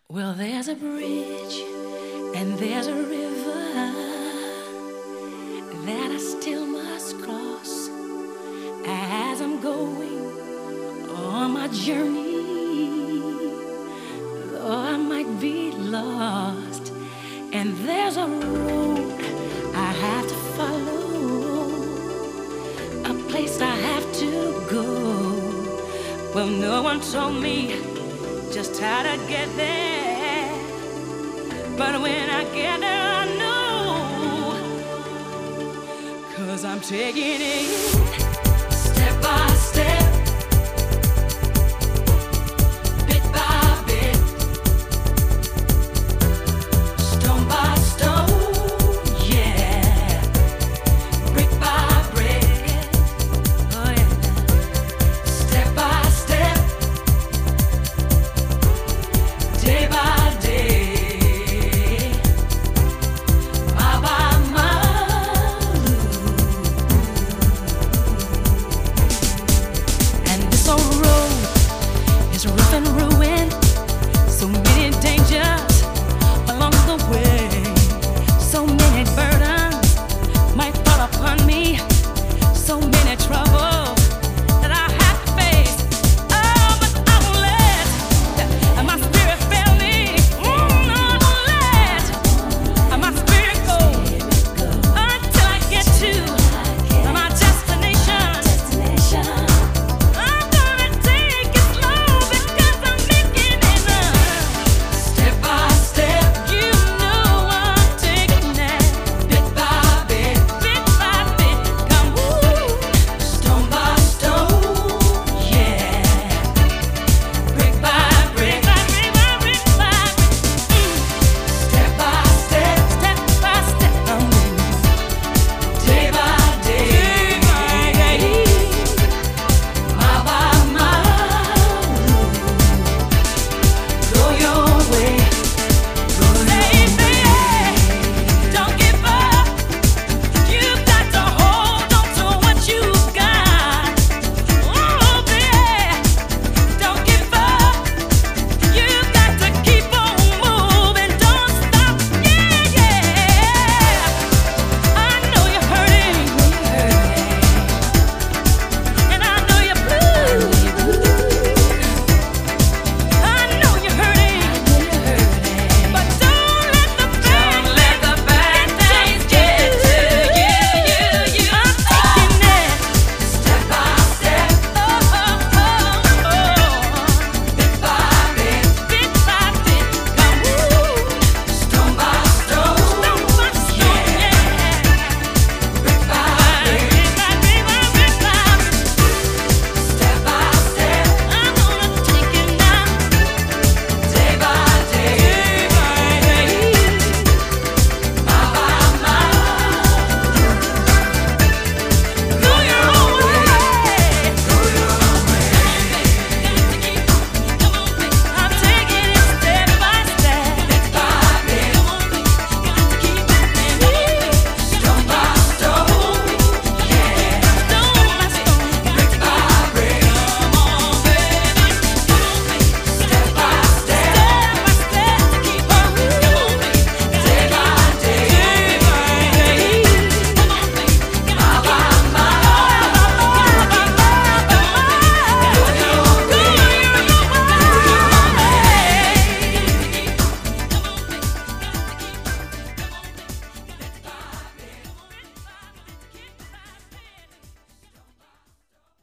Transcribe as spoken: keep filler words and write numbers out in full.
Well, there's a bridge and there's a river that I still must cross as I'm going on my journey. Though I might be lost, and there's a road I have to follow, a place I have to go. Well, no one told me just how to get there. But when I get there, I know, 'cause I'm taking it step by step, bit by bit, stone by stone, yeah, brick by brick, oh yeah, step by step, day by day. Rough and ruin, so many dangers.